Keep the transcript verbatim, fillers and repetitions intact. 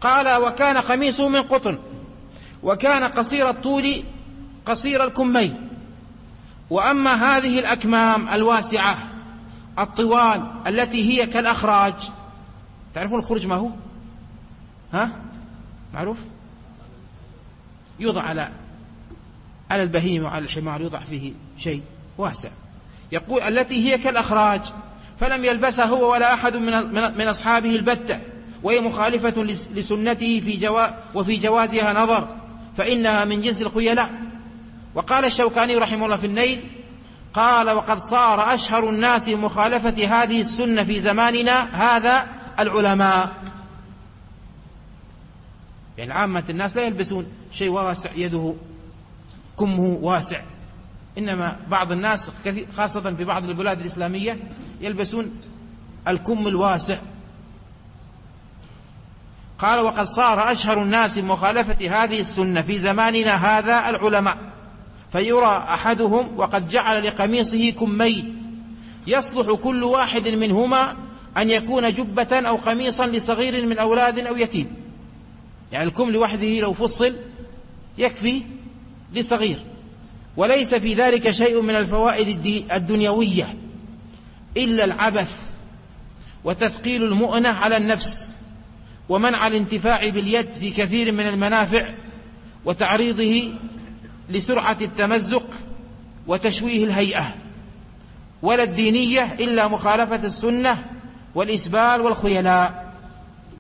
قال: وكان قميصه من قطن، وكان قصير الطول قصير الكمين. وأما هذه الأكمام الواسعة الطوال التي هي كالأخراج، تعرفون الخرج ما هو؟ ها؟ معروف؟ يوضع على على البهيم وعلى الحمار، يوضع فيه شيء واسع. يقول: التي هي كالأخراج، فلم يلبسها هو ولا أحد من من أصحابه البتة، وهي مخالفة لسنته في جوا وفي جوازها نظر، فإنها من جنس الخيلاء. وقال الشوكاني رحمه الله في النيل: قال: وقد صار أشهر الناس مخالفة هذه السنة في زماننا هذا العلماء. يعني عامة الناس لا يلبسون شيء واسع يده كمه واسع، إنما بعض الناس خاصة في بعض البلاد الإسلامية يلبسون الكم الواسع. قال: وقد صار أشهر الناس مخالفة هذه السنة في زماننا هذا العلماء، فيرى أحدهم وقد جعل لقميصه كمين، يصلح كل واحد منهما أن يكون جبة أو قميصا لصغير من أولاد أو يتيم. يعني الكم لوحده لو فصل يكفي لصغير، وليس في ذلك شيء من الفوائد الدنيوية إلا العبث وتثقيل المؤنة على النفس، ومنع الانتفاع باليد في كثير من المنافع، وتعريضه لسرعة التمزق وتشويه الهيئة. ولا الدينية إلا مخالفة السنة والإسبال والخيلاء.